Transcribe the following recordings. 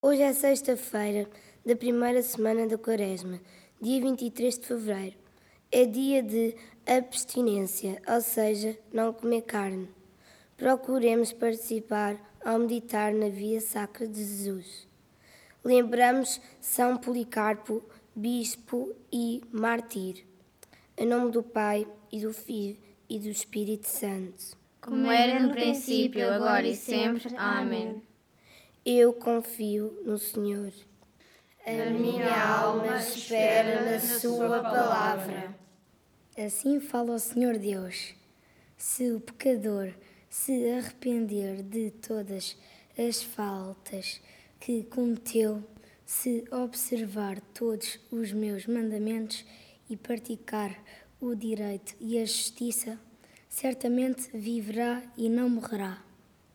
Hoje é sexta-feira da primeira semana da Quaresma, dia 23 de fevereiro. É dia de abstinência, ou seja, não comer carne. Procuremos participar ao meditar na Via Sacra de Jesus. Lembramos São Policarpo, bispo e mártir. Em nome do Pai, e do Filho, e do Espírito Santo. Como era no princípio, agora e sempre. Amém. Eu confio no Senhor. A minha alma espera na sua palavra. Assim fala o Senhor Deus. Se o pecador se arrepender de todas as faltas que cometeu, se observar todos os meus mandamentos e praticar o direito e a justiça, certamente viverá e não morrerá.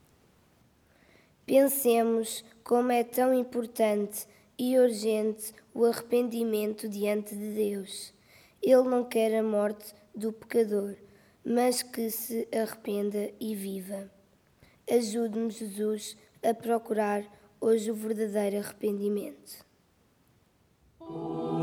Pensemos como é tão importante e urgente o arrependimento diante de Deus. Ele não quer a morte do pecador, mas que se arrependa e viva. Ajude-me, Jesus, a procurar hoje o verdadeiro arrependimento.